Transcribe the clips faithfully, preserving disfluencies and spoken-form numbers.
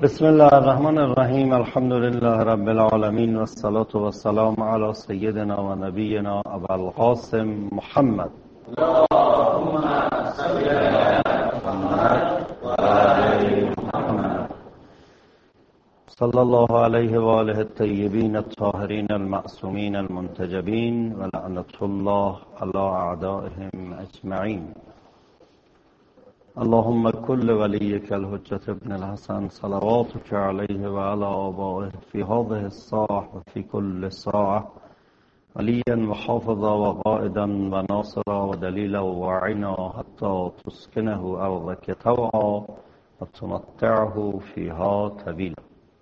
بسم الله الرحمن الرحیم. الحمد لله رب العالمین و الصلاة و السلام علی سیدنا و نبینا ابوالقاسم محمد. اللهم صل علی محمد و آل محمد. صلی الله علیه و آله الطیبین الطاهرین المعصومین المنتجبین و لعنة الله علی اعدائهم اجمعین. اللهم كل وليك الحجة ابن الحسن صلواتك عليه وعلى آبائه في هذه الساعة وفي كل ساعة وليا وحافظا وقائدا وناصرا ودليلا وعنا حتى تسكنه أرضك طوعا وتمتعه فيها طويلا.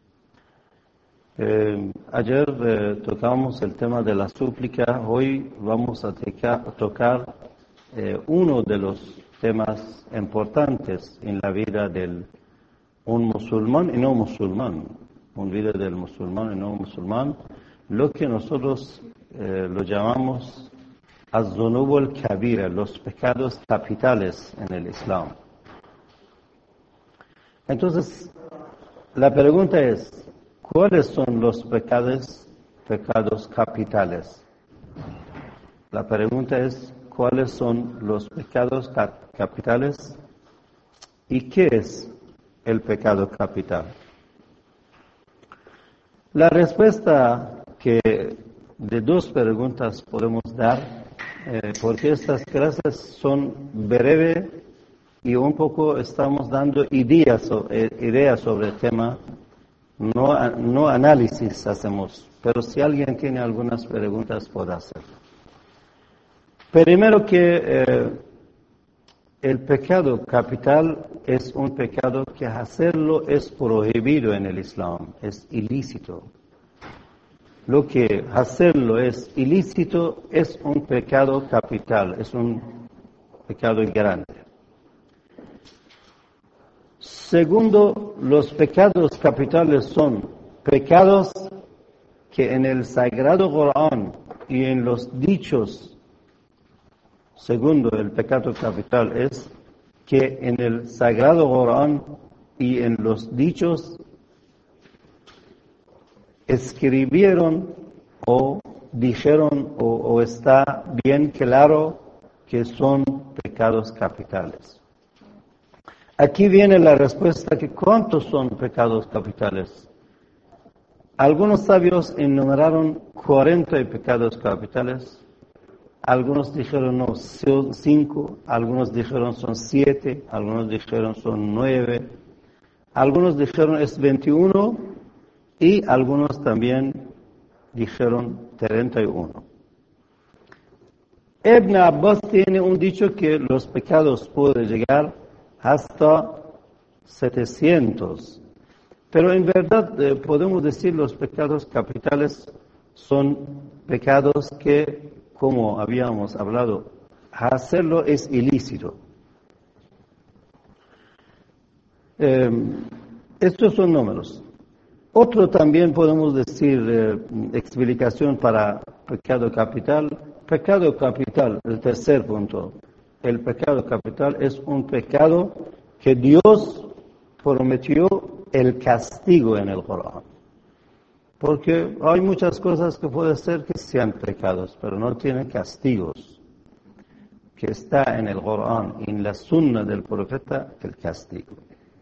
Ayer eh, tocamos el tema de la súplica. Hoy vamos a tocar eh, uno de los temas importantes en la vida de un musulmán y no musulmán, un vida del musulmán y no musulmán, lo que nosotros eh, lo llamamos az-zunub al-kabira, los pecados capitales en el Islam. Entonces, la pregunta es, ¿cuáles son los pecados, pecados capitales? La pregunta es, ¿cuáles son los pecados capitales y qué es el pecado capital? La respuesta que de dos preguntas podemos dar, eh, porque estas clases son breves y un poco estamos dando ideas, ideas sobre el tema, no, no análisis hacemos, pero si alguien tiene algunas preguntas puede hacerlo. Primero que eh, el pecado capital es un pecado que hacerlo es prohibido en el Islam, es ilícito. Lo que hacerlo es ilícito es un pecado capital, es un pecado grande. Segundo, los pecados capitales son pecados que en el Sagrado Corán y en los dichos. Segundo, el pecado capital es que en el Sagrado Corán y en los dichos escribieron o dijeron o, o está bien claro que son pecados capitales. Aquí viene la respuesta que ¿cuántos son pecados capitales? Algunos sabios enumeraron cuarenta pecados capitales. Algunos dijeron no, son cinco, algunos dijeron son siete, algunos dijeron son nueve, algunos dijeron es veintiuno y algunos también dijeron treinta y uno. Ibn Abbas tiene un dicho que los pecados pueden llegar hasta setecientos, pero en verdad eh, podemos decir los pecados capitales son pecados que, como habíamos hablado, hacerlo es ilícito. Eh, estos son números. Otro también podemos decir, eh, explicación para pecado capital. Pecado capital, el tercer punto. El pecado capital es un pecado que Dios prometió el castigo en el Corán. Porque hay muchas cosas que puede ser que sean pecados, pero no tienen castigos. Que está en el Corán y en la sunna del profeta el castigo.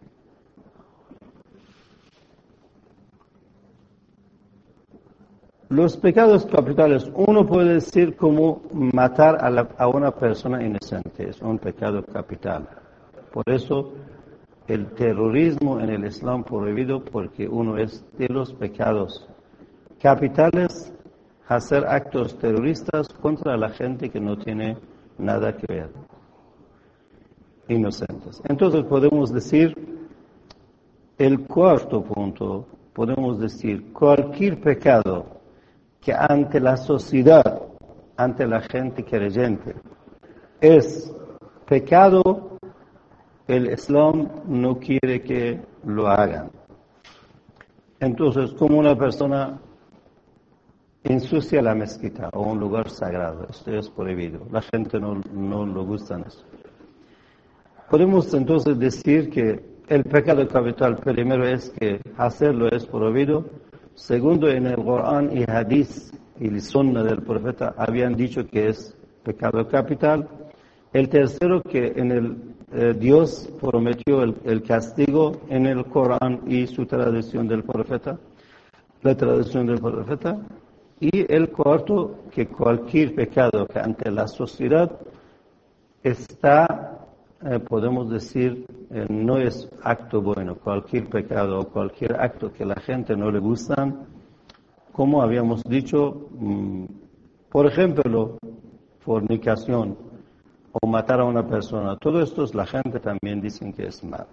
Los pecados capitales, uno puede decir como matar a, la, a una persona inocente, es un pecado capital. Por eso el terrorismo en el Islam prohibido, porque uno es de los pecados capitales hacer actos terroristas contra la gente que no tiene nada que ver, inocentes. Entonces podemos decir, el cuarto punto, podemos decir, cualquier pecado que ante la sociedad, ante la gente creyente, es pecado, el Islam no quiere que lo hagan. Entonces, como una persona ensucia la mezquita o un lugar sagrado, esto es prohibido. La gente no, no le gusta eso. Podemos entonces decir que el pecado capital, primero es que hacerlo es prohibido. Segundo, en el Corán y Hadith y el Sunna del profeta habían dicho que es pecado capital. El tercero, que en el eh, Dios prometió el, el castigo en el Corán y su tradición del profeta, la tradición del profeta. Y el cuarto, que cualquier pecado que ante la sociedad está, eh, podemos decir, eh, no es acto bueno. Cualquier pecado o cualquier acto que la gente no le gustan, como habíamos dicho, mmm, por ejemplo, fornicación o matar a una persona, todo esto la gente también dice que es mal.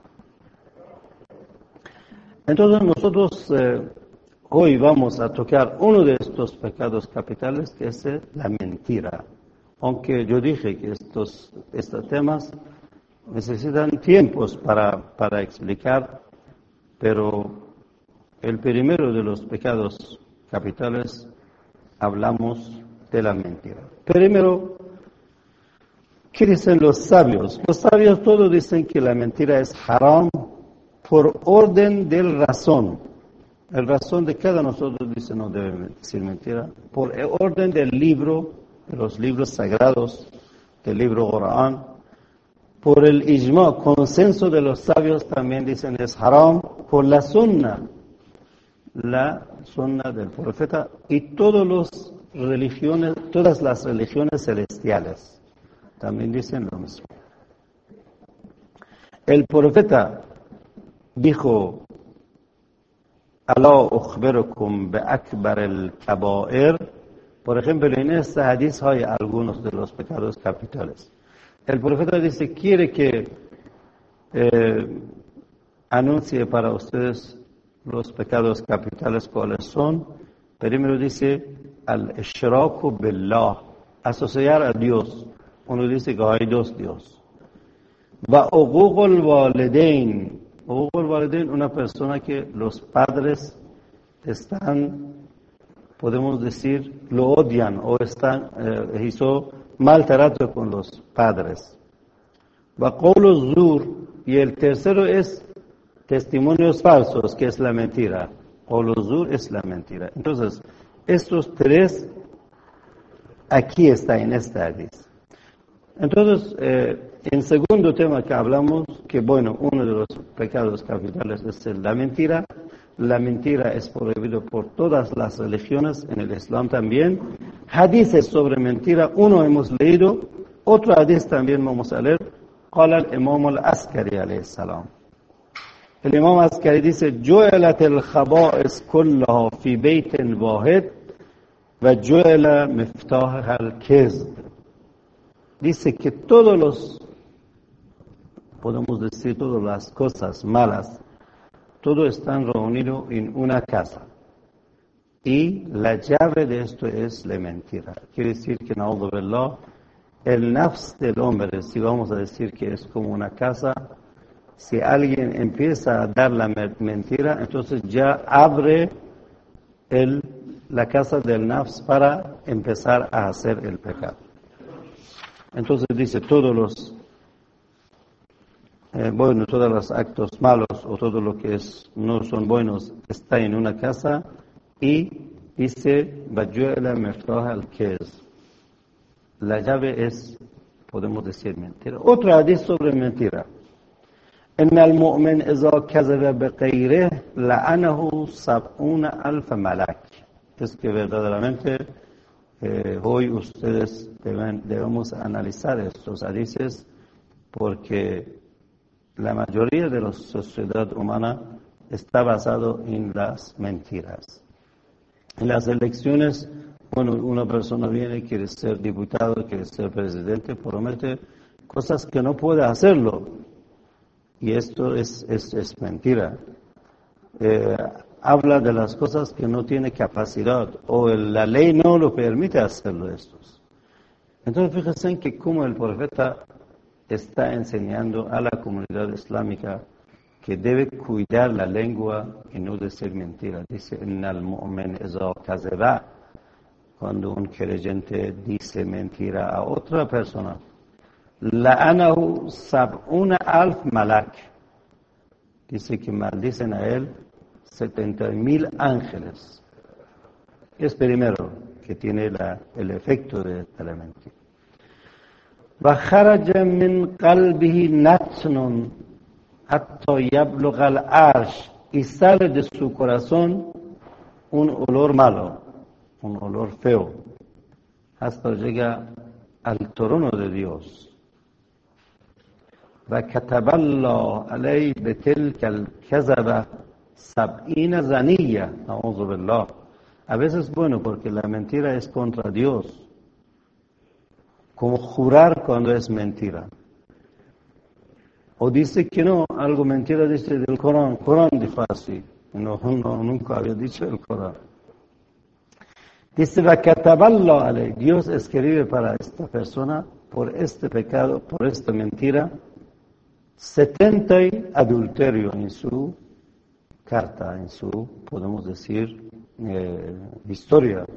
Entonces nosotros eh, hoy vamos a tocar uno de estos pecados capitales, que es la mentira. Aunque yo dije que estos, estos temas necesitan tiempos para, para explicar, pero el primero de los pecados capitales hablamos de la mentira. Primero, ¿qué dicen los sabios? Los sabios todos dicen que la mentira es haram por orden de razón. El razón de cada nosotros dice no debe decir mentira. Por orden del libro, de los libros sagrados, del libro Corán. Por el ijma, consenso de los sabios, también dicen es haram. Por la sunna, la sunna del profeta y todas las religiones, todas las religiones celestiales también dicen lo mismo. El profeta dijo: Alá ukhbirukum bi akbar al-kaba'ir. Por ejemplo, en este hadith hay algunos de los pecados capitales. El profeta dice: quiere que eh, anuncie para ustedes los pecados capitales cuáles son. Primero dice al-ishraku billah, asociar a Dios. Uno dice que hay dos Dios. Va uququl walidain. Uququl walidain, una persona que los padres están, podemos decir, lo odian o están, eh, hizo maltrato con los padres. Va qawlu zur, y el tercero es testimonios falsos, que es la mentira. Qawlu zur es la mentira. Entonces, estos tres aquí está en este hadith. Entonces, eh, en segundo tema que hablamos, que bueno, uno de los pecados capitales es la mentira. La mentira es prohibido por todas las religiones, en el Islam también. Hadices sobre mentira, uno hemos leído, otro hadith también vamos a leer. Qala al-Imam al-Askari alayhi salam. El Imam Askari dice: Ju'alat al-khaba'is kullaha fi baytin wahid wa ju'ala miftahaha al-kizb. Dice que todos los, podemos decir, todas las cosas malas, todo están reunidos en una casa. Y la llave de esto es la mentira. Quiere decir que, na'udhu billah, el nafs del hombre, si vamos a decir que es como una casa, si alguien empieza a dar la mentira, entonces ya abre el, la casa del nafs para empezar a hacer el pecado. Entonces dice, todos los, eh, bueno, todos los actos malos o todo lo que es, no son buenos está en una casa y dice, Bajuela Meftaha al-Kez. La llave es, podemos decir, mentira. Otra hadith sobre mentira. En el mu'min iza kazaba biqayrih la'anahu sab'una alf malak. Es que verdaderamente Eh, hoy ustedes deben, debemos analizar estos hadices porque la mayoría de la sociedad humana está basado en las mentiras. En las elecciones, bueno, una persona viene, quiere ser diputado, quiere ser presidente, promete cosas que no puede hacerlo. Y esto es, es, es mentira. Eh, habla de las cosas que no tiene capacidad o la ley no lo permite hacerlo estos. Entonces fíjense en que como el profeta está enseñando a la comunidad islámica que debe cuidar la lengua y no decir mentira. Dice, innal mu'min iza kazaba, cuando un creyente dice mentira a otra persona, la'anahu sab'una alf malak. dice que maldicen a él setenta mil ángeles. Es primero que tiene la, el efecto de, de la mentira. وخرج من قلبه نتن حتى يبلغ العرش, y sale de su corazón un olor malo, un olor feo, hasta llega al trono de Dios. وكتب الله عليه بتلك الكذبة سبعين زنية, أعوذ بالله. A veces bueno porque la mentira es contra Dios, como jurar cuando es mentira. O dice que no, algo mentira dice del Corán, Corán dijo así. No, no, nunca había dicho el Corán. Dice, vakataballa alay, Dios escribe para esta persona, por este pecado, por esta mentira, setenta adulterio en su carta, en su, podemos decir, eh, historia.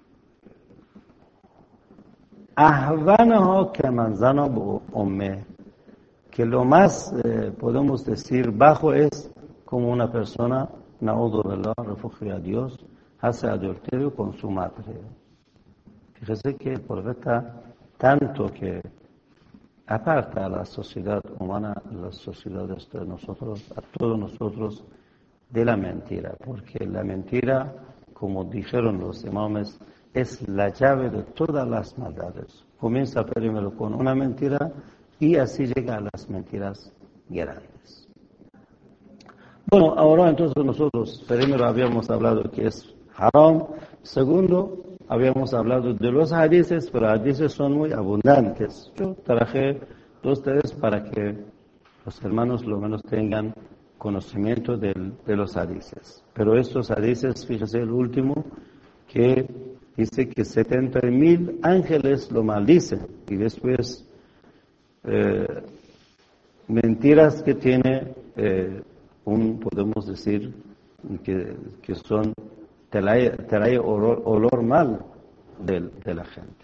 Ahvanaha kaman zana bi ummeh, que lo más eh, podemos decir bajo es como una persona, na'udhu billah, refugio a Dios, hace adulterio con su madre. Fíjese que el profeta tanto que aparta a la sociedad humana, a las sociedades de nosotros, a todos nosotros, de la mentira, porque la mentira, como dijeron los imames, es la llave de todas las maldades. Comienza primero con una mentira y así llega a las mentiras grandes. Bueno, ahora entonces nosotros primero habíamos hablado que es haram, segundo habíamos hablado de los hadices, pero hadices son muy abundantes. Yo traje dos tres para que los hermanos lo menos tengan conocimiento del, de los hadices. Pero estos hadices, fíjese el último, que dice que setenta mil ángeles lo maldicen y después eh, mentiras que tiene eh, un, podemos decir, que, que son, trae, trae olor, olor mal de, de la gente.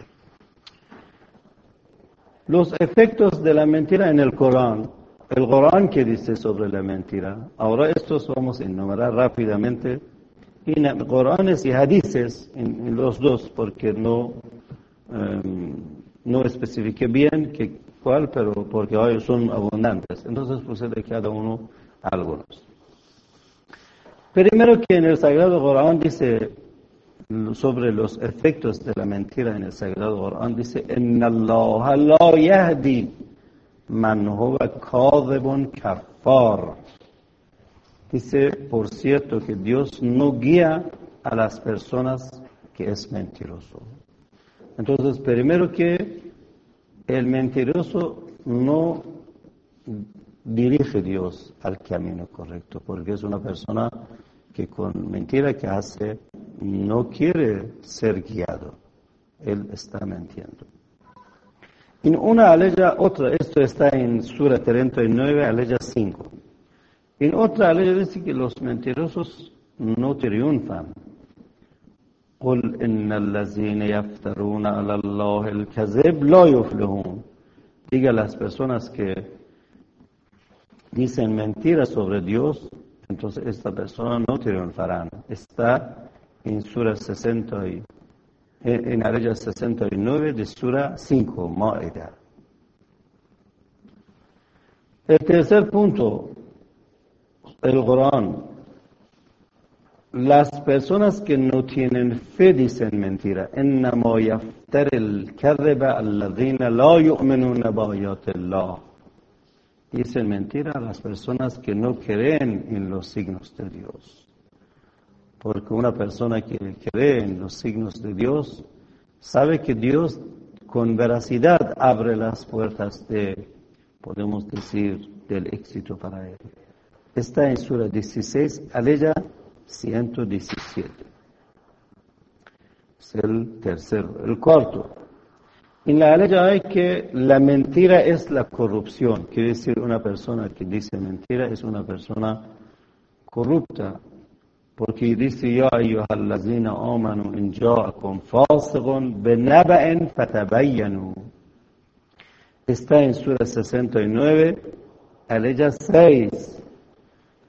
Los efectos de la mentira en el Corán. El Corán que dice sobre la mentira. Ahora estos vamos a enumerar rápidamente. Y en Coranes y hadices, en, en los dos, porque no, um, no especifiqué bien que, cuál, pero porque hoy son abundantes. Entonces puse de cada uno algunos. Primero que en el Sagrado Corán dice sobre los efectos de la mentira en el Sagrado Corán, dice, Inna Allah la yahdi man huwa kadhibun kaffar. Dice, por cierto, que Dios no guía a las personas que es mentiroso. Entonces, primero que el mentiroso no dirige a Dios al camino correcto, porque es una persona que con mentira que hace no quiere ser guiado. Él está mintiendo. En una aleya, otra, esto está en Sura treinta y nueve, aleya cinco. En otra aleya dice que los mentirosos no triunfan. قل إن الذين يفترون على الله الكذب لا يفلحون. Diga a las personas que dicen mentiras sobre Dios, entonces esta persona no triunfarán. Está en Sura sesenta y, en la aleya sesenta y nueve de Sura cinco, Ma'idah. El tercer punto, el Corán. Las personas que no tienen fe dicen mentira. إنما يفتر الكذب الذين لا يؤمنون بآيات الله. Dicen mentira a las personas que no creen en los signos de Dios. Porque una persona que cree en los signos de Dios sabe que Dios con veracidad abre las puertas de, podemos decir, del éxito para él. Está en Sura dieciséis, aleya ciento diecisiete. Es el tercero. El cuarto. En la aleya hay que la mentira es la corrupción. Quiere decir una persona que dice mentira es una persona corrupta. Porque dice, ya ayyuhallazina amanu in ja'akum fasiqun binaba'in fatabayyanu. Está en Sura sesenta y nueve, aleya seis.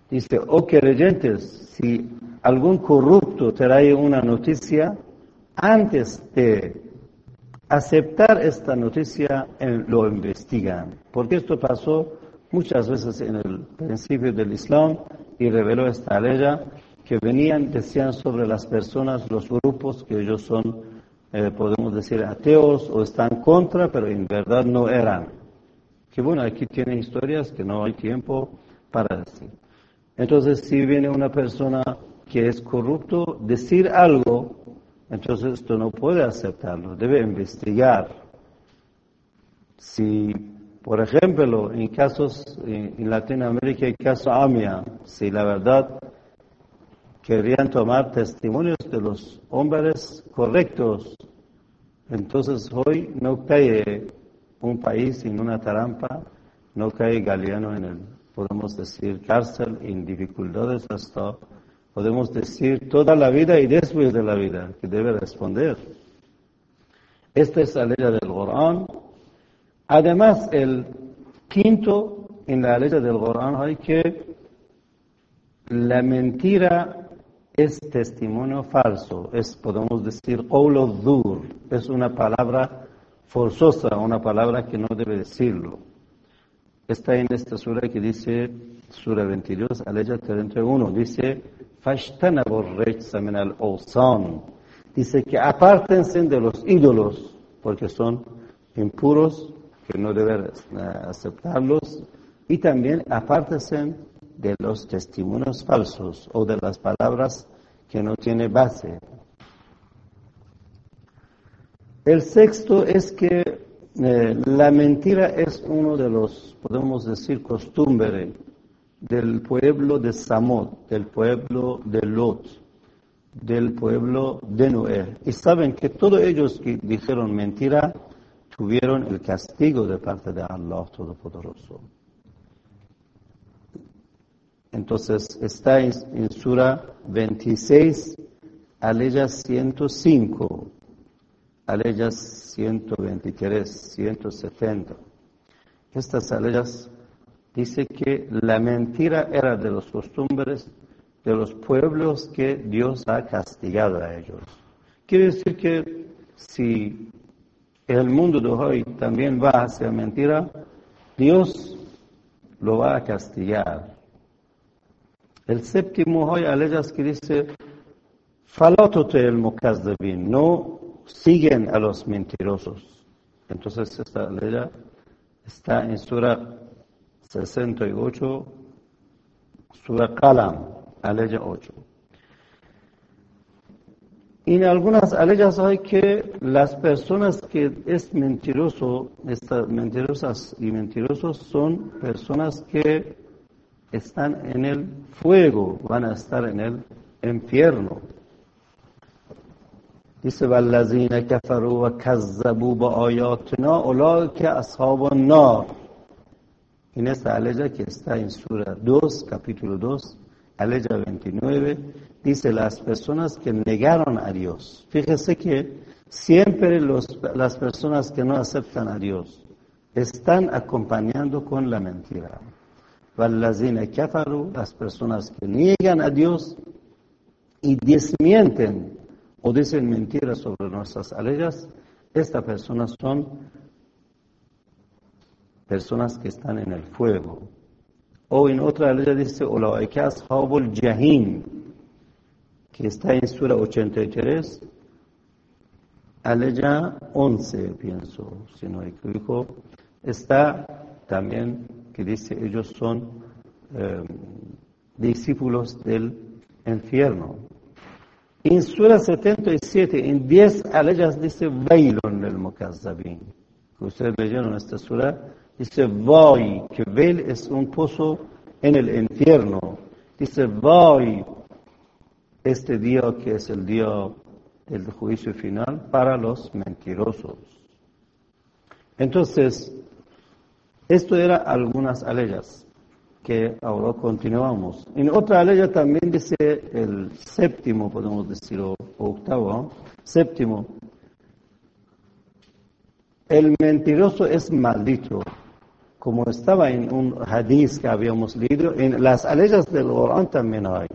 Dice, oh creyentes, si algún corrupto trae una noticia, antes de aceptar esta noticia, lo investigan. Porque esto pasó muchas veces en el principio del Islam y reveló esta ley que venían, decían sobre las personas, los grupos, que ellos son, eh, podemos decir, ateos o están contra, pero en verdad no eran. Que bueno, aquí tiene historias que no hay tiempo para decir. Entonces, si viene una persona que es corrupto, decir algo, entonces esto no puede aceptarlo, debe investigar. Si, por ejemplo, en casos, en Latinoamérica, el caso AMIA, si la verdad querían tomar testimonios de los hombres correctos, entonces hoy no cae un país en una trampa, no cae Galeano en el, podemos decir, cárcel, en dificultades hasta, podemos decir, toda la vida y después de la vida, que debe responder. Esta es la ley del Corán. Además, el quinto, en la ley del Corán hay que la mentira es testimonio falso, es, podemos decir, qawl az-zur, es una palabra forzosa, una palabra que no debe decirlo. Está en esta sura que dice, sura veintidós, aleya treinta y uno, dice, فَاشْتَنَبُوا الرِّجْسَ مِنَ الْأَوْثَانِ, dice que apártense de los ídolos, porque son impuros, que no deben aceptarlos, y también apártense de los testimonios falsos o de las palabras que no tienen base. El sexto es que eh, la mentira es uno de los, podemos decir, costumbres del pueblo de Samud, del pueblo de Lot, del pueblo de Noé. Y saben que todos ellos que dijeron mentira tuvieron el castigo de parte de Allah Todopoderoso. Entonces está en, en Sura veintiséis, aleya ciento cinco, aleya ciento veintitrés, ciento setenta. Estas aleyas dice que la mentira era de los costumbres de los pueblos que Dios ha castigado a ellos. Quiere decir que si el mundo de hoy también va hacia mentira, Dios lo va a castigar. El séptimo hoy aleyas que dice, فَلَا تُطِعِ الْمُكَذِّبِينَ, no siguen a los mentirosos. Entonces esta ley está en Sura sesenta y ocho, Sura Qalam, aleya ocho. En algunas aleyas hay que las personas que es mentiroso, estas mentirosas y mentirosos son personas que están en el fuego, van a estar en el infierno. Dice, وَالَّذِينَ كَفَرُوا وَكَذَّبُوا بِآيَاتِنَا أُولَٰئِكَ أَصْحَابُ النَّارِ. En esta aleya que está en Sura dos, capítulo dos, aleya veintinueve, dice las personas que negaron a Dios. Fíjese que siempre los, las personas que no aceptan a Dios están acompañando con la mentira. وَالَّذِينَ كَفَرُوا, las personas que niegan a Dios y desmienten o dicen mentiras sobre nuestras aleyas, estas personas son personas que están en el fuego. O en otra aleya dice, أُولَٰئِكَ أَصْحَابُ الْجَحِيمِ, que está en Sura ochenta y tres, aleya once, pienso, si no me equivoco, está también que dice, ellos son eh, discípulos del infierno. En Sura setenta y siete, en diez aleyas dice, وَيْلٌ لِلْمُكَذِّبِينَ. Ustedes leyeron esta sura, dice, voy, que Veil es un pozo en el infierno. Dice, voy, este día que es el día del juicio final para los mentirosos. Entonces, esto era algunas aleyas que ahora continuamos. En otra aleya también dice el séptimo, podemos decir, o octavo, ¿no? Séptimo, el mentiroso es maldito, como estaba en un hadith que habíamos leído, en las leyes del Corán también hay.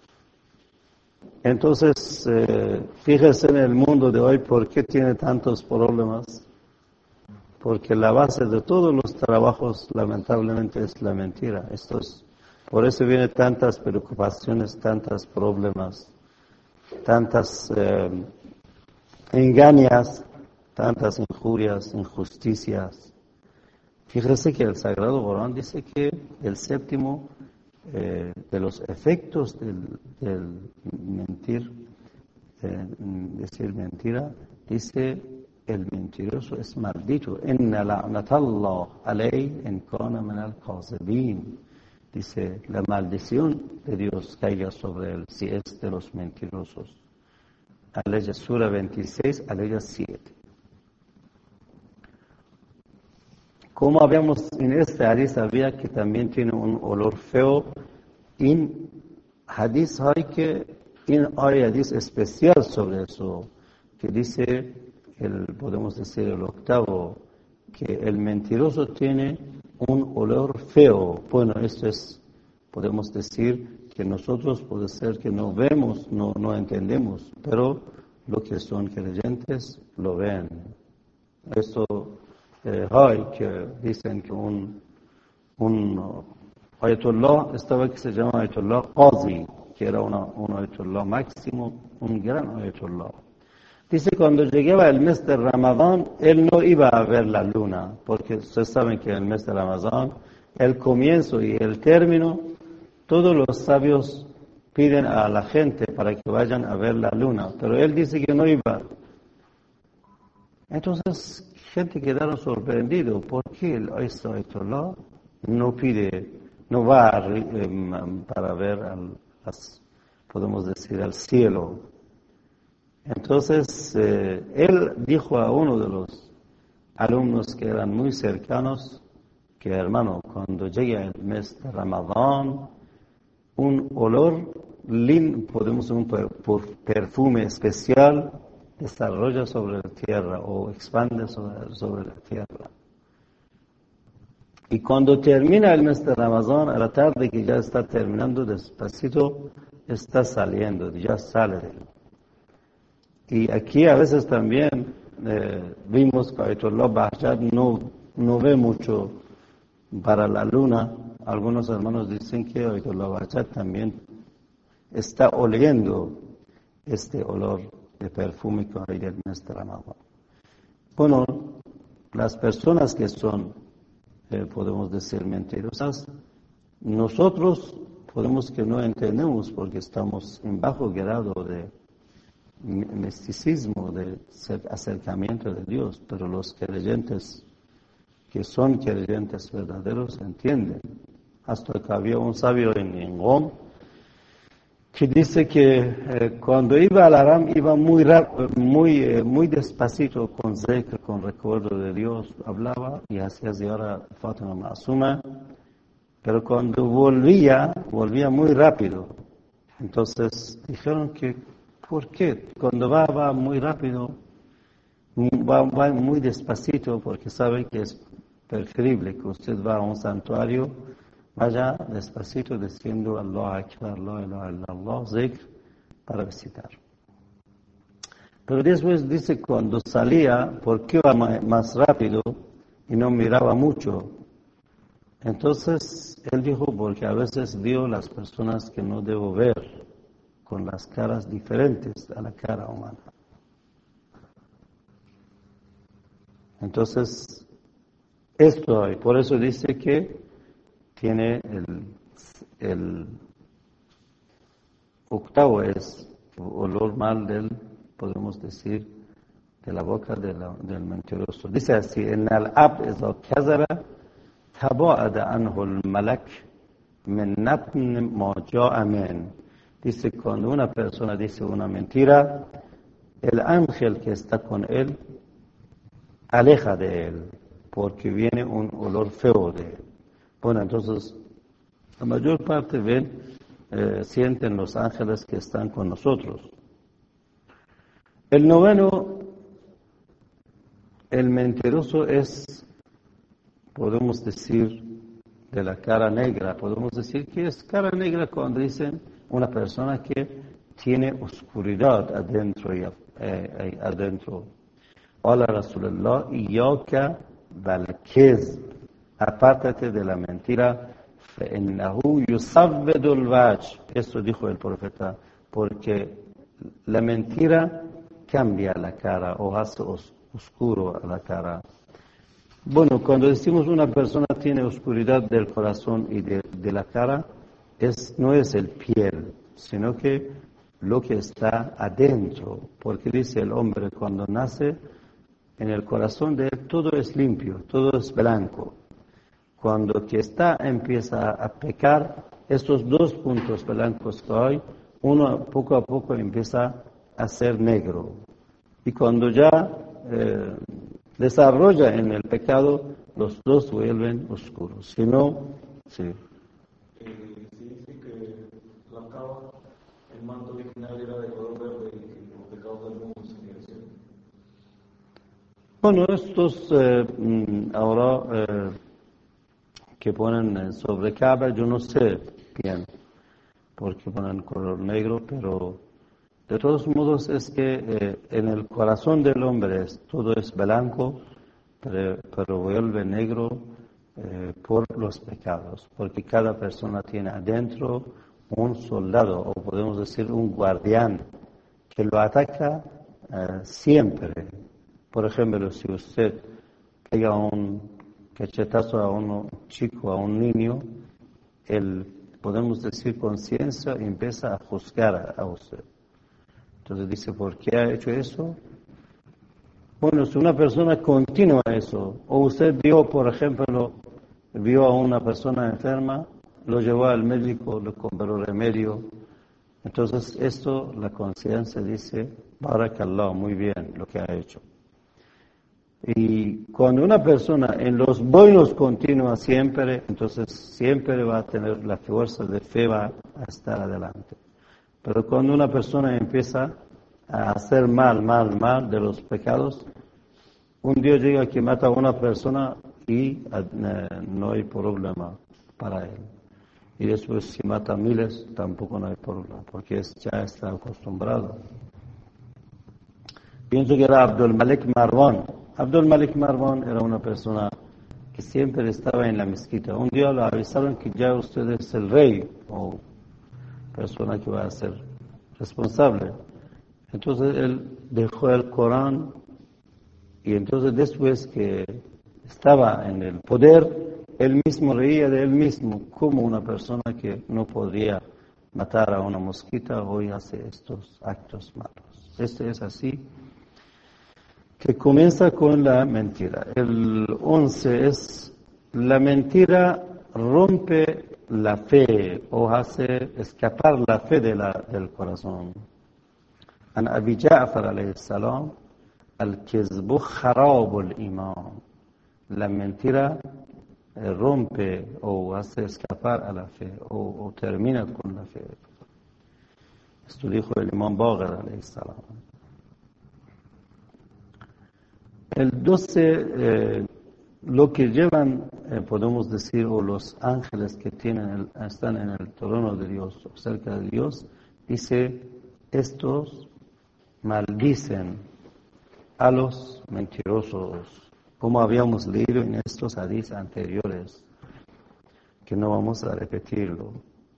Entonces, eh, fíjese en el mundo de hoy, ¿por qué tiene tantos problemas? Porque la base de todos los trabajos, lamentablemente, es la mentira. Esto es, por eso vienen tantas preocupaciones, tantos problemas, tantas eh, engañas, tantas injurias, injusticias. Fíjese que el Sagrado Corán dice que el séptimo eh, de los efectos del, del mentir, eh, decir mentira, dice el mentiroso es maldito. Inna la'natallah alayhi in kana min al-kazibin. Dice, la maldición de Dios caiga sobre él si es de los mentirosos. Aleya Sura veintiséis, Aleya siete. Como habíamos en este hadith, había que también tiene un olor feo. En hadith hay que, en hay hadith especial sobre eso, que dice, el, podemos decir el octavo, que el mentiroso tiene un olor feo. Bueno, esto es, podemos decir que nosotros puede ser que no vemos, no, no entendemos, pero los que son creyentes lo ven. Esto eh, hay que dicen que un, un ayatollah estaba que se llama ayatollah Qazi, que era una, un ayatollah máximo, un gran ayatollah. Dice, cuando llegaba el mes de Ramadán, él no iba a ver la luna, porque ustedes saben que el mes de Ramadán, el comienzo y el término, todos los sabios piden a la gente para que vayan a ver la luna, pero él dice que no iba. Entonces, gente quedaron sorprendidos, ¿por qué el ayatollah no pide, no va a, eh, para ver, al, las, podemos decir, al cielo? Entonces, eh, él dijo a uno de los alumnos que eran muy cercanos, que hermano, cuando llegue el mes de Ramadán, un olor lindo, podemos un perfume especial, desarrolla sobre la tierra o expande sobre, sobre la tierra. Y cuando termina el mes de Ramadán, a la tarde que ya está terminando, despacito está saliendo, ya sale de él. Y aquí a veces también eh, vimos que Ayatollah Bahjat no, no ve mucho para la luna. Algunos hermanos dicen que Ayatollah Bahjat también está oliendo este olor de perfume que hay del mes de Ramadán. Bueno, las personas que son, eh, podemos decir, mentirosas, nosotros podemos que no entendemos porque estamos en bajo grado de misticismo, de acercamiento de Dios, pero los creyentes que son creyentes verdaderos entienden. Hasta que había un sabio en, en Rom que dice que eh, cuando iba al Aram iba muy muy eh, muy despacito, con zikr, con recuerdo de Dios, hablaba y hacía ziyara Fátima Ma'suma, pero cuando volvía, volvía muy rápido. Entonces dijeron que ¿por qué? Cuando va, va muy rápido, va, va muy despacito, porque sabe que es preferible que usted va a un santuario, vaya despacito diciendo Allah Akbar, Allah, Allah, Allah, zikr, para visitar. Pero después dice, cuando salía, ¿por qué va más rápido y no miraba mucho? Entonces, él dijo, porque a veces veo las personas que no debo ver, con las caras diferentes a la cara humana. Entonces, esto hay, por eso dice que tiene el, el octavo es olor mal del, podemos decir, de la boca de la, del mentiroso. Dice así, en el ab iza kazara tabaada anhu al malak min natn ma ja'a min. Dice, cuando una persona dice una mentira, el ángel que está con él aleja de él, porque viene un olor feo de él. Bueno, entonces, la mayor parte ven, eh, sienten los ángeles que están con nosotros. El noveno, el mentiroso es podemos decir de la cara negra, podemos decir que es cara negra cuando dicen una persona que tiene oscuridad adentro y eh, adentro. Hola Rasulullah, iyaka bal kezb, apártate de la mentira, فإنه يسود الوجه. Esto dijo el profeta, porque la mentira cambia la cara o hace os, oscuro a la cara. Bueno, cuando decimos una persona tiene oscuridad del corazón y de, de la cara, es, no es el piel, sino que lo que está adentro, porque dice el hombre cuando nace, en el corazón de él todo es limpio, todo es blanco. Cuando que está empieza a pecar, estos dos puntos blancos que hay, uno poco a poco empieza a ser negro. Y cuando ya eh, desarrolla en el pecado, los dos vuelven oscuros. Si no, sí. Eh, se dice que la cava, el manto original era de color verde y los pecados del mundo se merecieron. Bueno, estos eh, ahora eh, que ponen sobre Kaaba, yo no sé bien por qué ponen color negro, pero de todos modos es que eh, en el corazón del hombre es, todo es blanco, pero, pero vuelve negro eh, por los pecados, porque cada persona tiene adentro un soldado, o podemos decir un guardián, que lo ataca eh, siempre. Por ejemplo, si usted pega un cachetazo a un chico, a un niño, el, podemos decir, conciencia empieza a juzgar a, a usted. Entonces dice, ¿por qué ha hecho eso? Bueno, si una persona continúa eso, o usted vio, por ejemplo, vio a una persona enferma, lo llevó al médico, le compró remedio, entonces esto, la conciencia dice, Barakallah, muy bien lo que ha hecho. Y cuando una persona en los buenos continúa siempre, entonces siempre va a tener la fuerza de fe, va a estar adelante. Pero cuando una persona empieza a hacer mal, mal, mal de los pecados, un día llega que mata a una persona y eh, no hay problema para él. Y después si mata a miles, tampoco no hay problema, porque es, ya está acostumbrado. Pienso que era Abdul Malik Marwan. Abdul Malik Marwan era una persona que siempre estaba en la mezquita. Un día le avisaron que ya usted es el rey o persona que va a ser responsable. Entonces él dejó el Corán y entonces después que estaba en el poder, él mismo reía de él mismo como una persona que no podría matar a una mosquita hoy hace estos actos malos. Este es así, que comienza con la mentira. El once es, la mentira rompe la fe o hace escapar la fe de la, del corazón. An Abi Ja'far alayhi salam, al-kizbu kharab al-iman. La mentira eh, rompe o hace escapar a la fe o, o termina con la fe. Esto dijo el imam Baqir alayhi salam. El doce, eh, lo que llevan, eh, podemos decir, o los ángeles que tienen el, están en el trono de Dios, o cerca de Dios, dice, estos maldicen a los mentirosos, como habíamos leído en estos hadiths anteriores, que no vamos a repetirlo.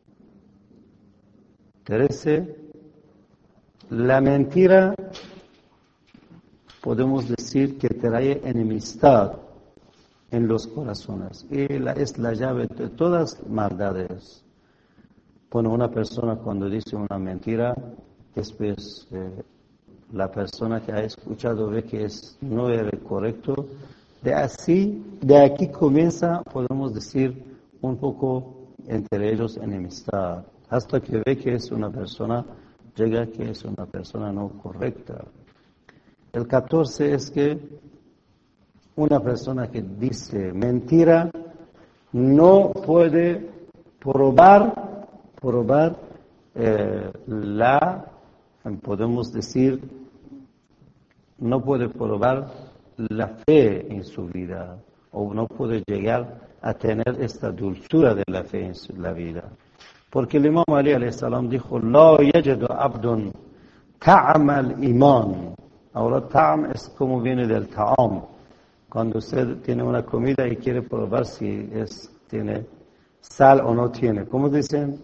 trece. La mentira, podemos decir que trae enemistad en los corazones y la, es la llave de todas las maldades. Bueno, una persona cuando dice una mentira, después eh, la persona que ha escuchado ve que es, no es correcto, de así, de aquí comienza, podemos decir, un poco entre ellos enemistad, hasta que ve que es una persona, llega que es una persona no correcta. El catorce es que una persona que dice mentira no puede probar, probar eh, la, podemos decir, no puede probar la fe en su vida o no puede llegar a tener esta dulzura de la fe en la vida. Porque el Imam Ali alayhi salam dijo, "La yajidu abdun ta'am al-iman". Ahora ta'am es como viene del ta'am. Cuando usted tiene una comida y quiere probar si es, tiene sal o no tiene. ¿Cómo dicen?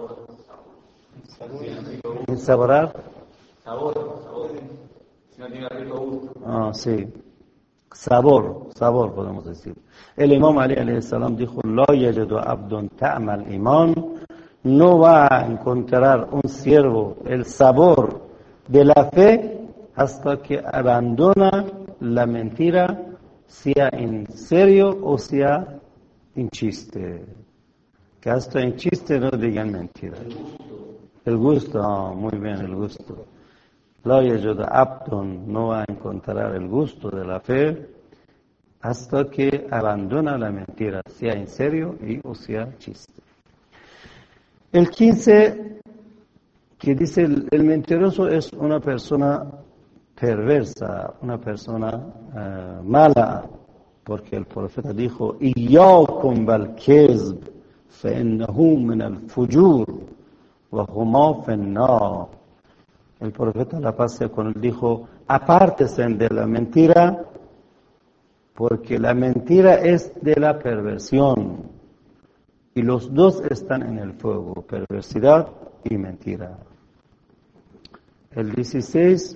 ¿Insaborar? Sabor, sabor. Si no tiene rico gusto. Ah, sí. Sabor, sabor podemos decir. El Imam Ali alayhi salam dijo, "La yajidu abdun ta'am al-iman". No va a encontrar un siervo el sabor de la fe hasta que abandona la mentira, sea en serio o sea en chiste. Que hasta en chiste no digan mentira. El gusto, oh, muy bien, el gusto. La yajuda abdun, no va a encontrar el gusto de la fe hasta que abandona la mentira, sea en serio y o sea chiste. El quince, que dice el, el mentiroso es una persona perversa, una persona uh, mala, porque el profeta dijo, "Iyyakum bal-kizb, fa-innahu min al-fujur, wa huma fin-nar". El profeta, la paz sea con él, dijo, apártense de la mentira, porque la mentira es de la perversión. Y los dos están en el fuego, perversidad y mentira. El dieciséis,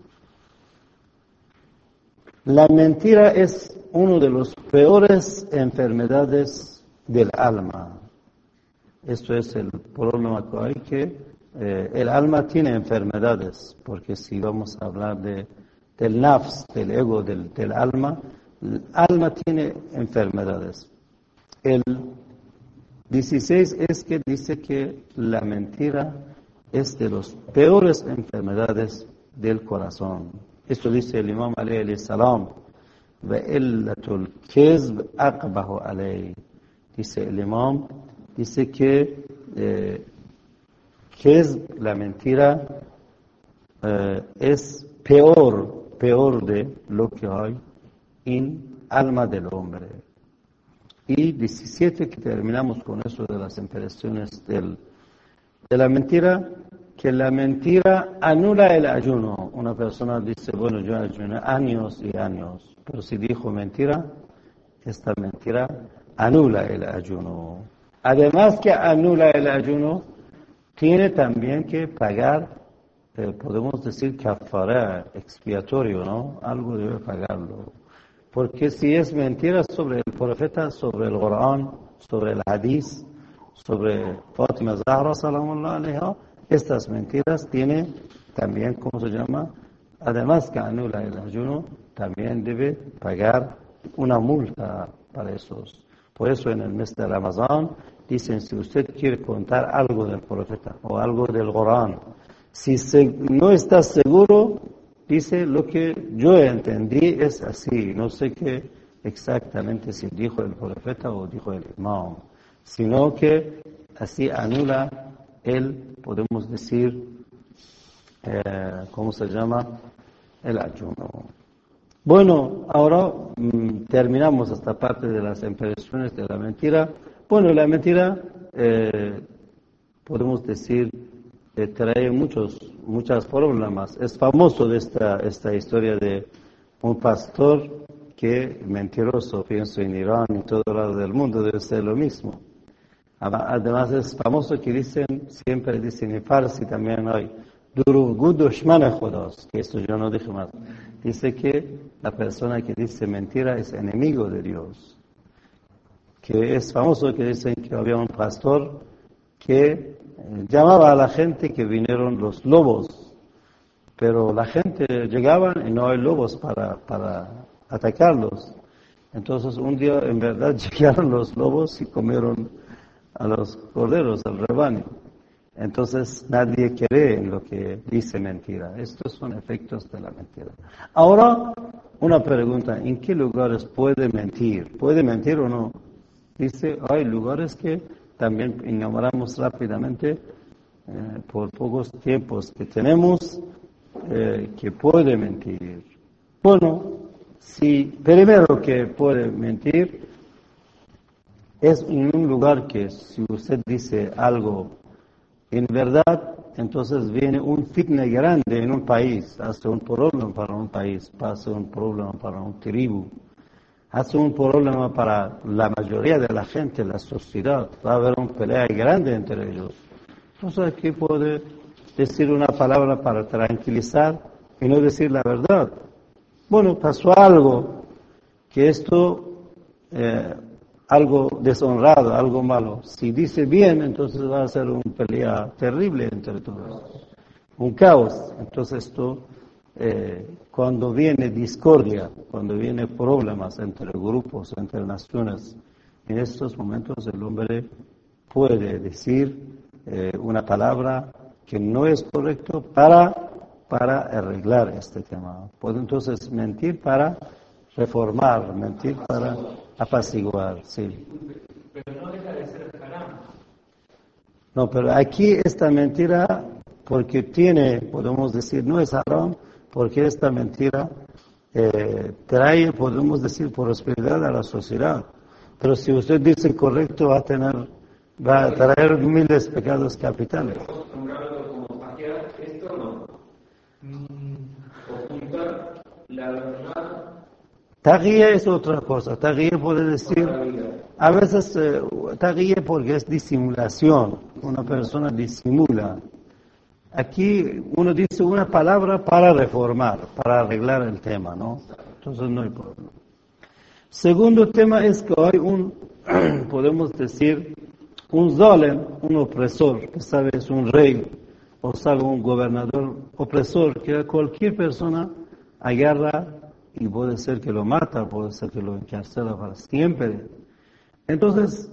la mentira es uno de los peores enfermedades del alma. Esto es el problema que hay, que eh, el alma tiene enfermedades, porque si vamos a hablar de, del nafs, del ego, del, del alma, el alma tiene enfermedades. El dieciséis es que dice que la mentira es de las peores enfermedades del corazón. Esto dice el Imam Ali alayhi salam. Ve'illatul kizb aqbahu alayhi. Dice el Imam, dice que eh, kizb, la mentira, eh, es peor, peor de lo que hay en alma del hombre. Y diecisiete, que terminamos con eso de las impresiones del, de la mentira, que la mentira anula el ayuno. Una persona dice, bueno, yo ayuné años y años, pero si dijo mentira, esta mentira anula el ayuno. Además que anula el ayuno, tiene también que pagar, eh, podemos decir, kafara, expiatorio, ¿no? Algo debe pagarlo. Porque si es mentira sobre el profeta, sobre el Corán, sobre el Hadís, sobre Fátima Zahra, salamullah alayha, estas mentiras tienen también, ¿cómo se llama? Además que anula el ayuno, también debe pagar una multa para esos. Por eso en el mes de Ramadán dicen, si usted quiere contar algo del profeta o algo del Corán, si se, no está seguro, dice, lo que yo entendí es así, no sé qué exactamente si dijo el profeta o dijo el imam, sino que así anula el, podemos decir, eh, ¿cómo se llama? El ayuno. Bueno, ahora mmm, terminamos esta parte de las impresiones de la mentira. Bueno, la mentira, eh, podemos decir, eh, trae muchos, muchos problemas. Es famoso de esta, esta historia de un pastor que, mentiroso, pienso en Irán y todo lado del mundo, debe ser lo mismo. Además es famoso que dicen, siempre dicen en Farsi también hay, Durugud dushman Khudas, que esto yo no dije más. Dice que la persona que dice mentira es enemigo de Dios. Que es famoso que dicen que había un pastor que eh, llamaba a la gente que vinieron los lobos, pero la gente llegaba y no hay lobos para, para atacarlos. Entonces un día en verdad llegaron los lobos y comieron a los corderos, al rebaño. Entonces nadie cree en lo que dice mentira. Estos son efectos de la mentira. Ahora, una pregunta, ¿en qué lugares puede mentir? ¿Puede mentir o no? Dice, hay lugares que también enumeramos rápidamente, eh, por pocos tiempos que tenemos, eh, que puede mentir. Bueno, si primero que puede mentir es en un lugar que si usted dice algo en verdad, entonces viene un fitna grande en un país, hace un problema para un país, hace un problema para un tribu, hace un problema para la mayoría de la gente, la sociedad, va a haber una pelea grande entre ellos. Entonces aquí puede decir una palabra para tranquilizar y no decir la verdad. Bueno, pasó algo, que esto, eh, algo deshonrado, algo malo. Si dice bien, entonces va a ser una pelea terrible entre todos, un caos. Entonces esto, eh, cuando viene discordia, cuando viene problemas entre grupos, entre naciones, en estos momentos el hombre puede decir eh, una palabra que no es correcto para, para arreglar este tema. Puede entonces mentir para reformar, mentir para apaciguar, sí. Pero no deja de ser haram. No, pero aquí esta mentira, porque tiene, podemos decir, no es haram, porque esta mentira eh, trae, podemos decir, prosperidad a la sociedad. Pero si usted dice correcto, va a tener, va a traer miles de pecados capitales. Como pajear, esto no. Ocultar la verdad. Taguía es otra cosa. Taguía puede decir, a veces eh, taguía porque es disimulación. Una persona disimula. Aquí uno dice una palabra para reformar, para arreglar el tema, ¿no? Entonces no hay problema. Segundo tema es que hay un, podemos decir, un zalem, un opresor, que sabe es un rey, o sabe un gobernador opresor, que cualquier persona agarra y puede ser que lo mata, puede ser que lo encarcela para siempre. Entonces,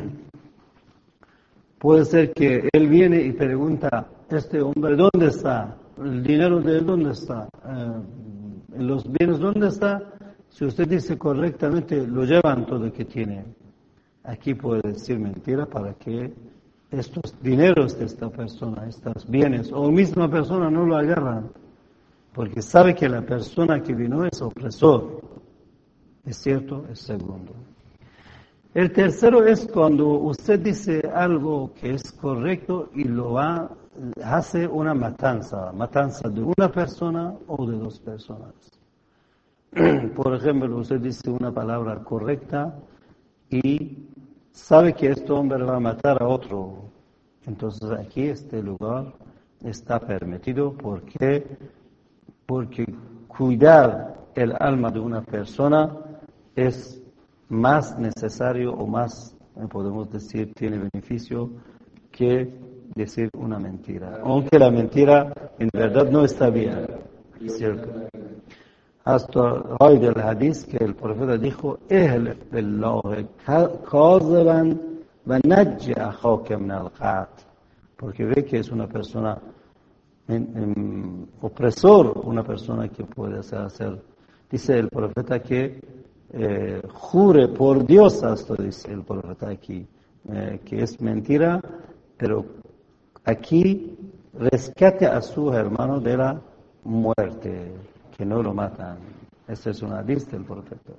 puede ser que él viene y pregunta, este hombre, ¿dónde está? ¿El dinero de él dónde está? Eh, ¿Los bienes dónde está? Si usted dice correctamente, lo llevan todo lo que tiene. Aquí puede decir mentira para que estos dineros de esta persona, estos bienes, o misma persona no lo agarran, porque sabe que la persona que vino es opresor. ¿Es cierto? Es segundo. El tercero es cuando usted dice algo que es correcto y lo ha, hace una matanza, matanza de una persona o de dos personas. Por ejemplo, usted dice una palabra correcta y sabe que este hombre va a matar a otro. Entonces aquí este lugar está permitido porque, porque cuidar el alma de una persona es más necesario o más, podemos decir, tiene beneficio que decir una mentira. Aunque la mentira en verdad no está bien, ¿cierto? Hasta hoy del hadith que el profeta dijo, اهلف بالله كاذبا ونجي أخاك من القتل, porque ve que es una persona en, en, opresor, una persona que puede hacer, hacer. Dice el profeta que eh, jure por Dios, hasta dice el profeta aquí, eh, que es mentira, pero aquí rescate a su hermano de la muerte, que no lo matan. Esta es una lista del profeta.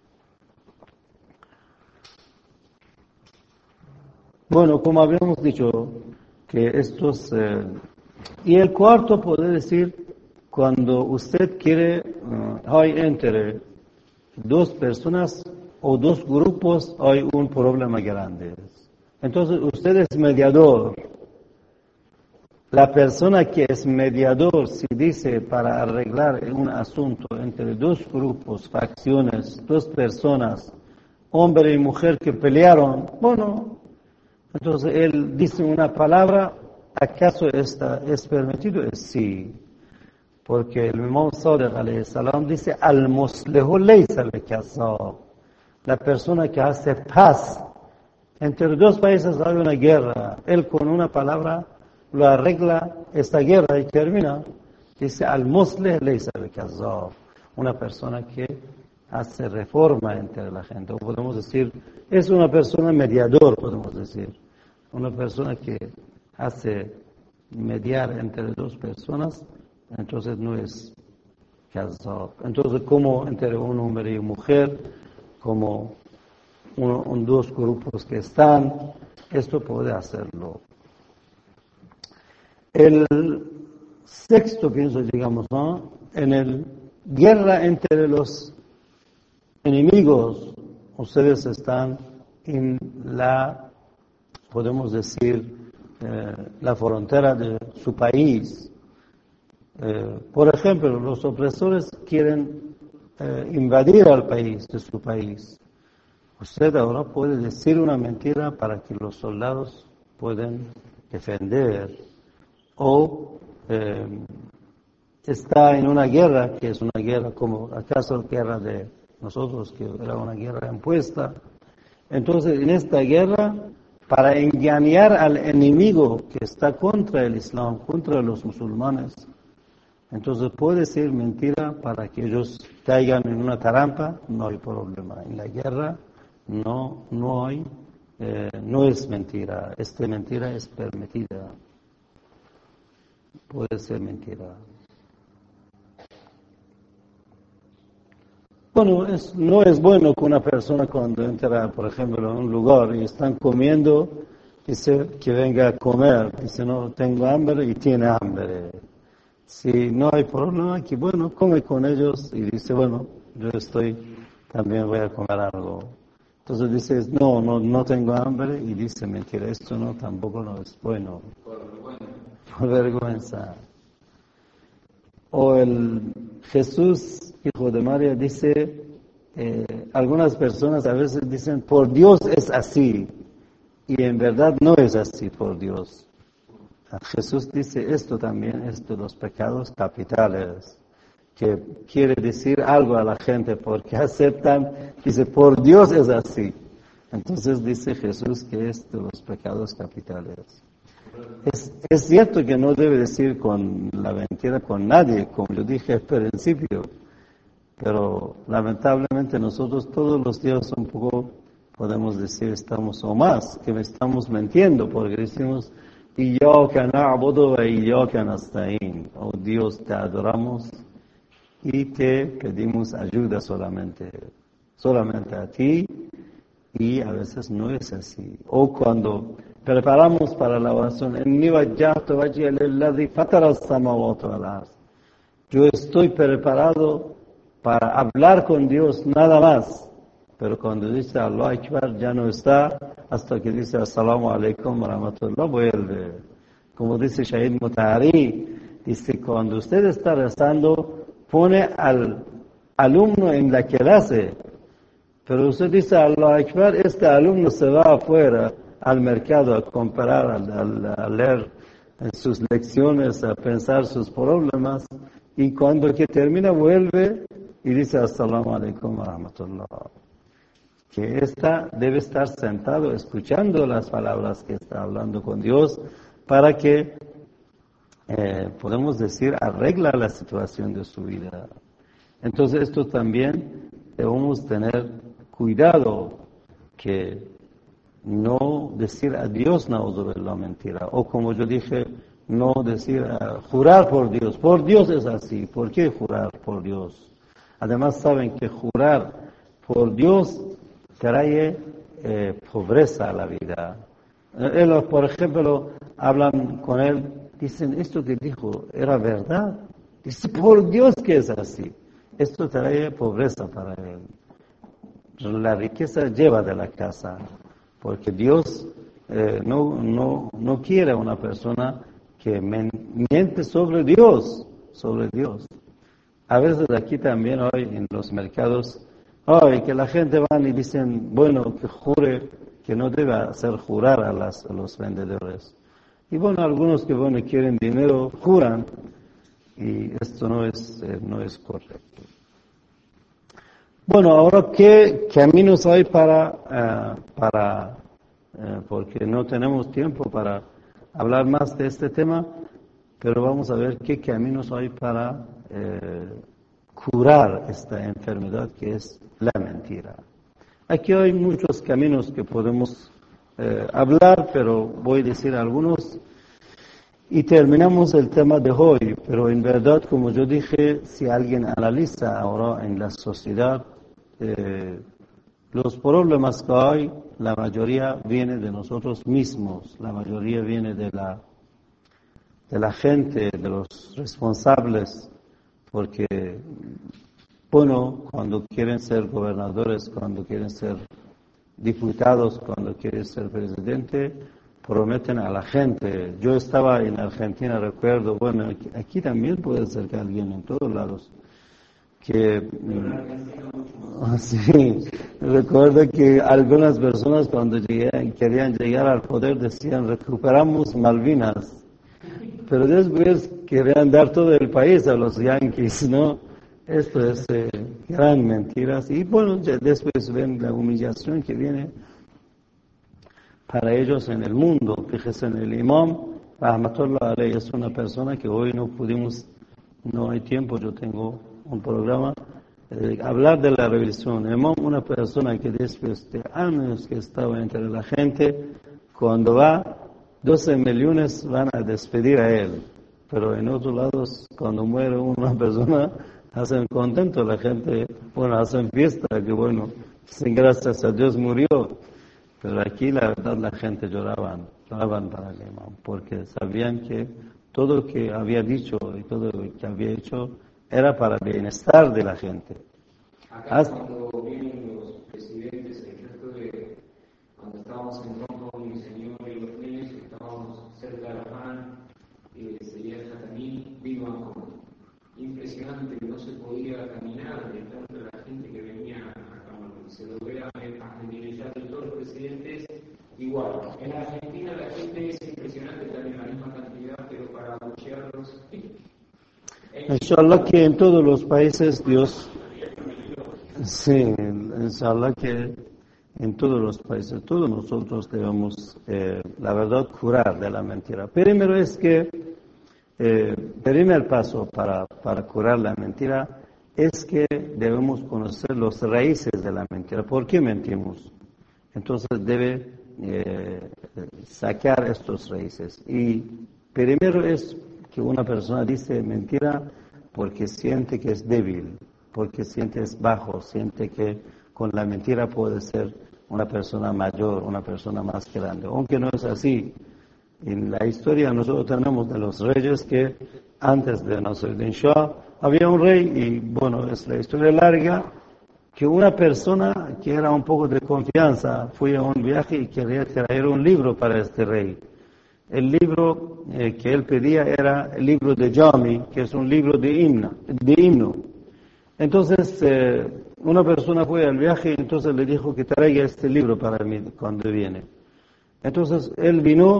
Bueno, como habíamos dicho, que estos... Eh, y el cuarto puede decir, cuando usted quiere, uh, hay entre dos personas o dos grupos, hay un problema grande. Entonces, usted es mediador. La persona que es mediador, si dice para arreglar un asunto entre dos grupos, facciones, dos personas, hombre y mujer que pelearon, bueno, entonces él dice una palabra, ¿acaso esta es permitido? Es sí, porque el Imam Sadiq alayhi salam dice, al-muslihu laysa al-kazzab, la persona que hace paz, entre dos países hay una guerra, él con una palabra lo arregla esta guerra y termina. Dice al-muslih laysa al-kazzab, una persona que hace reforma entre la gente, o podemos decir, es una persona mediador, podemos decir, una persona que hace mediar entre dos personas, entonces no es Kazab. Entonces, como entre un hombre y una mujer, como uno, un, dos grupos que están, esto puede hacerlo. El sexto, pienso, digamos, ¿no? En el guerra entre los enemigos, ustedes están en la, podemos decir, eh, la frontera de su país. Eh, por ejemplo, los opresores quieren eh, invadir al país, de su país. Usted ahora puede decir una mentira para que los soldados puedan defender. O eh, está en una guerra, que es una guerra como acaso la guerra de nosotros, que era una guerra impuesta. Entonces, en esta guerra, para engañar al enemigo que está contra el Islam, contra los musulmanes, entonces puede ser mentira para que ellos caigan en una trampa, no hay problema. En la guerra no, no hay, eh, no es mentira, esta mentira es permitida. Puede ser mentira. Bueno, es, no es bueno que una persona cuando entra, por ejemplo, en un lugar y están comiendo, dice que venga a comer, dice no, tengo hambre y tiene hambre. Si no hay problema, que bueno, come con ellos y dice, bueno, yo estoy, también voy a comer algo. Entonces dice, no, no, no tengo hambre y dice mentira, esto no, tampoco no es bueno. Por vergüenza. O el Jesús, hijo de María, dice, eh, algunas personas a veces dicen, por Dios es así, y en verdad no es así por Dios. Jesús dice esto también, esto de los pecados capitales, que quiere decir algo a la gente porque aceptan, dice, por Dios es así. Entonces dice Jesús que es de los pecados capitales. Es, es cierto que no debe decir con la mentira con nadie, como yo dije al principio, pero lamentablemente nosotros todos los días un poco podemos decir estamos o más, que estamos mintiendo porque decimos Iyyaka na'budu wa iyyaka nasta'in. Oh Dios, te adoramos y te pedimos ayuda solamente, solamente a ti, y a veces no es así. O cuando preparamos para la oración, Inni wajjahtu wajhiya lilladhi fatara as-samawati wal ard. Yo estoy preparado para hablar con Dios nada más. Pero cuando dice Allah Akbar ya no está, hasta que dice Assalamu alaikum wa rahmatullah vuelve. Como dice Shahid Mutahari, dice cuando usted está rezando, pone al alumno en la clase. Pero usted dice Allah Akbar, este alumno se va afuera al mercado a comprar, a, a leer sus lecciones, a pensar sus problemas, y cuando que termina vuelve y dice Assalamu alaikum wa rahmatullah. Que ésta debe estar sentado escuchando las palabras que está hablando con Dios para que, eh, podemos decir, arregla la situación de su vida. Entonces esto también debemos tener cuidado que no decir a Dios no de la mentira, o como yo dije, no decir, uh, jurar por Dios. Por Dios es así. ¿Por qué jurar por Dios? Además saben que jurar por Dios trae eh, pobreza a la vida. Ellos, por ejemplo, hablan con él, dicen, esto que dijo, ¿era verdad? Dice, por Dios que es así. Esto trae pobreza para él. La riqueza lleva de la casa, porque Dios eh, no, no, no quiere a una persona que miente sobre Dios, sobre Dios. A veces aquí también hoy en los mercados, hoy que la gente van y dicen, bueno, que jure, que no debe hacer jurar a, las, a los vendedores. Y bueno, algunos que bueno quieren dinero, juran, y esto no es, eh, no es correcto. Bueno, ahora, ¿qué caminos hay para, uh, para uh, porque no tenemos tiempo para hablar más de este tema, pero vamos a ver qué caminos hay para eh, curar esta enfermedad que es la mentira. Aquí hay muchos caminos que podemos eh, hablar, pero voy a decir algunos. Y terminamos el tema de hoy, pero en verdad, como yo dije, si alguien analiza ahora en la sociedad, eh, los problemas que hay, la mayoría viene de nosotros mismos, la mayoría viene de la, de la gente, de los responsables, porque, bueno, cuando quieren ser gobernadores, cuando quieren ser diputados, cuando quieren ser presidente, prometen a la gente. Yo estaba en Argentina, recuerdo, bueno, aquí, aquí también puede ser que alguien en todos lados, que sí, recuerdo que algunas personas cuando llegué, querían llegar al poder decían recuperamos Malvinas, pero después querían dar todo el país a los yanquis, ¿no? Esto es eh, gran mentiras y bueno, después ven la humillación que viene para ellos en el mundo. Fíjese en el imam, Rahmatullah alayhi, es una persona que hoy no pudimos, no hay tiempo, yo tengo un programa, eh, hablar de la revelación. El imam, una persona que después de años que estaba entre la gente, cuando va, doce millones van a despedir a él, pero en otros lados, cuando muere una persona, hacen contento la gente, bueno, hacen fiesta, que bueno, sin gracias a Dios murió. Pero aquí la verdad la gente lloraban, lloraban para el imam, porque sabían que todo lo que había dicho y todo lo que había hecho era para el bienestar de la gente. Acá Hasta cuando vienen los presidentes, el ejemplo de cuando estábamos en Roma con mi señor y los niños, que estábamos cerca de la Pan, eh, sería el Jatamí, vivan como impresionante, que no se podía caminar de tanto de la gente que venía acá, se lo vea en Argentina y todos los presidentes igual. En Argentina la gente es impresionante también, la misma cantidad, pero para abuchearlos. Inshallah que en todos los países Dios, sí, inshallah que en todos los países, todos nosotros debemos, eh, la verdad, curar de la mentira. Primero es que, eh, primer paso para, para curar la mentira es que debemos conocer las raíces de la mentira. ¿Por qué mentimos? Entonces debe eh, sacar estos raíces. Y primero es que una persona dice mentira porque siente que es débil, porque siente que es bajo, siente que con la mentira puede ser una persona mayor, una persona más grande. Aunque no es así. En la historia nosotros tenemos de los reyes que antes de Nasruddin Shah había un rey y bueno, es la historia larga, que una persona que era un poco de confianza fue a un viaje y quería traer un libro para este rey. El libro eh, que él pedía era el libro de Jami, que es un libro de himno. De himno. Entonces, eh, una persona fue al viaje y entonces le dijo que traiga este libro para mí cuando viene. Entonces, él vino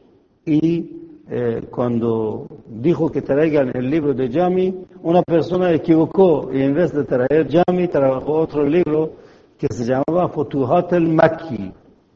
y eh, cuando dijo que traigan el libro de Jami, una persona equivocó y en vez de traer Jami, trajo otro libro que se llamaba Futuhat al-Makki.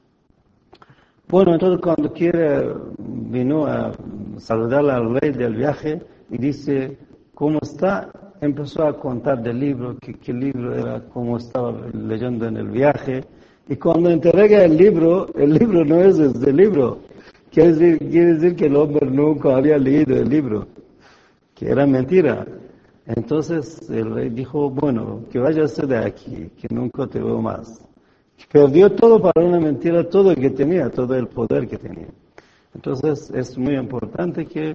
Bueno, entonces cuando quiere, vino a saludar al rey del viaje y dice, ¿cómo está? Empezó a contar del libro, qué, qué libro era, cómo estaba leyendo en el viaje. Y cuando entrega el libro, el libro no es este libro. Quiere decir, quiere decir que el hombre nunca había leído el libro, que era mentira. Entonces el rey dijo, bueno, que váyase de aquí, que nunca te veo más. Perdió todo para una mentira, todo lo que tenía, todo el poder que tenía. Entonces es muy importante que,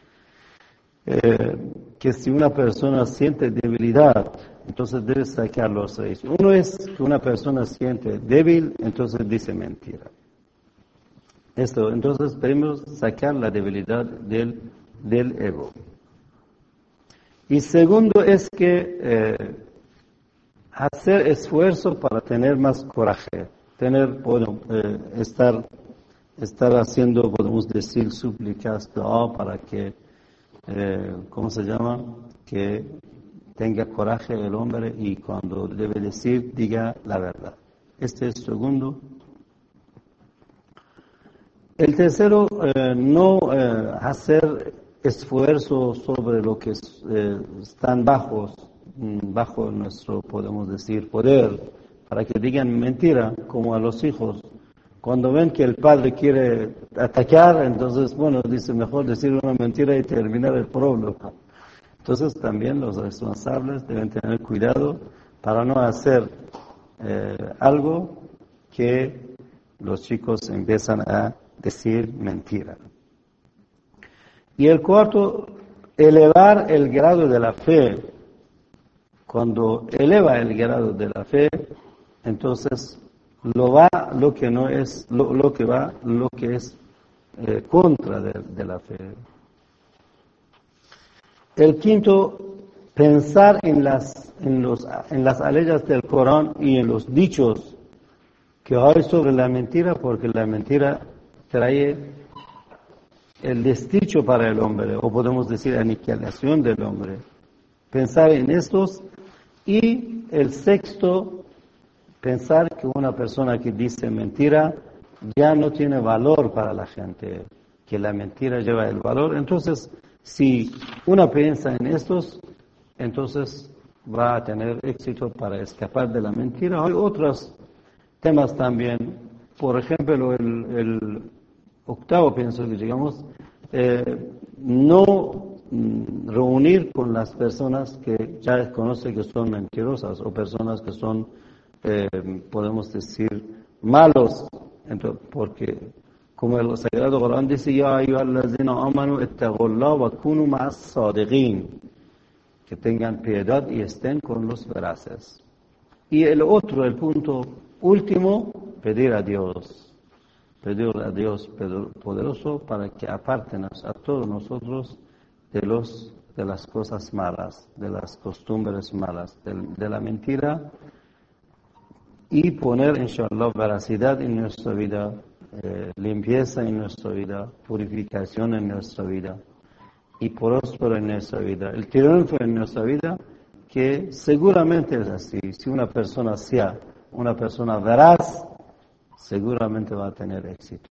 eh, que si una persona siente debilidad, entonces debe sacar los seis. Uno es que una persona siente débil, entonces dice mentira. Esto, entonces primero sacar la debilidad del, del ego. Y segundo es que eh, hacer esfuerzo para tener más coraje, tener, bueno, eh, estar, estar haciendo, podemos decir, súplicas, dua, para que, eh, ¿cómo se llama? Que tenga coraje el hombre y cuando debe decir, diga la verdad. Este es segundo. El tercero, eh, no eh, hacer esfuerzo sobre lo que eh, están bajos, bajo nuestro, podemos decir, poder, para que digan mentira, como a los hijos. Cuando ven que el padre quiere atacar, entonces, bueno, dice mejor decir una mentira y terminar el problema. Entonces también los responsables deben tener cuidado para no hacer eh, algo que los chicos empiezan a decir mentira. Y el cuarto, elevar el grado de la fe. Cuando eleva el grado de la fe, entonces lo va lo que no es, lo, lo que va, lo que es eh, contra de, de la fe. El quinto, pensar en las, en los, en las aleyas del Corán y en los dichos que hay sobre la mentira, porque la mentira trae el desdicho para el hombre, o podemos decir aniquilación del hombre. Pensar en estos. Y el sexto, pensar que una persona que dice mentira ya no tiene valor para la gente, que la mentira lleva el valor. Entonces, si uno piensa en estos, entonces va a tener éxito para escapar de la mentira. Hay otros temas también, por ejemplo, el, el octavo, pienso que digamos, eh, no reunir con las personas que ya conoce que son mentirosas o personas que son, eh, podemos decir, malos. Entonces, porque como el Sagrado Corán dice, ya ayyuhallazina amanu ittaqullaha wa kunu ma'as sadiqin, que tengan piedad y estén con los veraces. Y el otro, el punto último, pedir a Dios, pedir a Dios poderoso para que aparten a todos nosotros de los de las cosas malas, de las costumbres malas, de, de la mentira, y poner, inshallah, veracidad en nuestra vida, eh, limpieza en nuestra vida, purificación en nuestra vida, y próspero en nuestra vida. El triunfo en nuestra vida, que seguramente es así. Si una persona sea una persona veraz, seguramente va a tener éxito.